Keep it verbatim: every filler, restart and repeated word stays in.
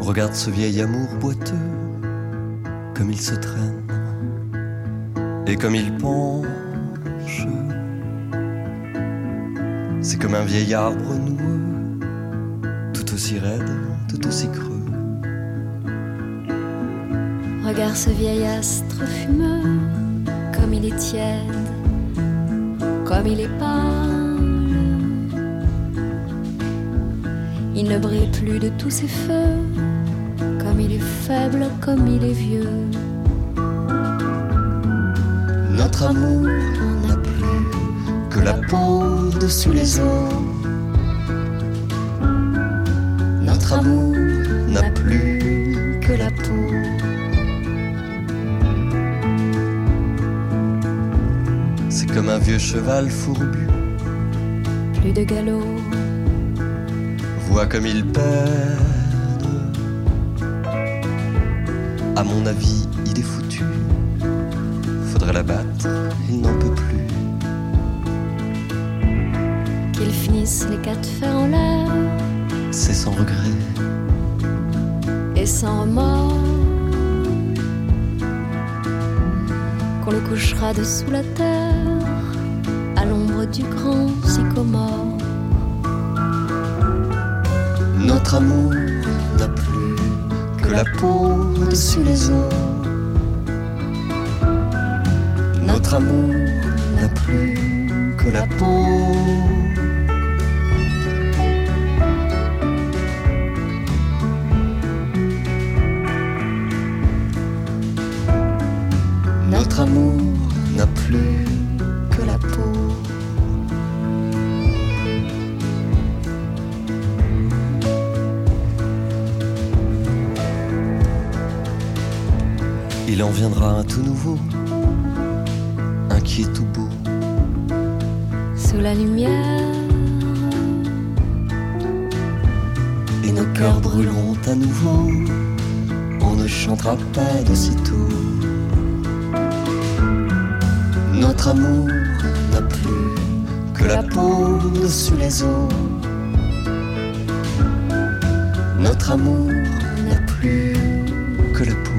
Regarde ce vieil amour boiteux, comme il se traîne et comme il penche. C'est comme un vieil arbre noueux, tout aussi raide, tout aussi creux. Regarde ce vieil astre fumeux, comme il est tiède, comme il est pâle. Il ne brille plus de tous ses feux, comme il est faible, comme il est vieux. Notre amour n'a plus que la peau dessus les os. Notre amour n'a plus que la peau. C'est comme un vieux cheval fourbu, Plus de galop, vois comme il pède. À mon avis, il est foutu. Faudrait l'abattre, il n'en peut plus. qu'il finisse les quatre fers en l'air C'est sans regret, et sans remords qu'on le couchera dessous la terre, à l'ombre du grand sycomore. notre amour n'a plus que la peau dessus les os. Notre amour n'a plus que la peau. Notre amour n'a plus que la peau. Il en viendra un tout nouveau, un qui est tout beau. Sous la lumière, Et nos cœurs brûleront à nouveau. On ne chantera pas d'aussitôt. Notre amour n'a plus que la peau dessus les os. Notre amour n'a plus que la peau.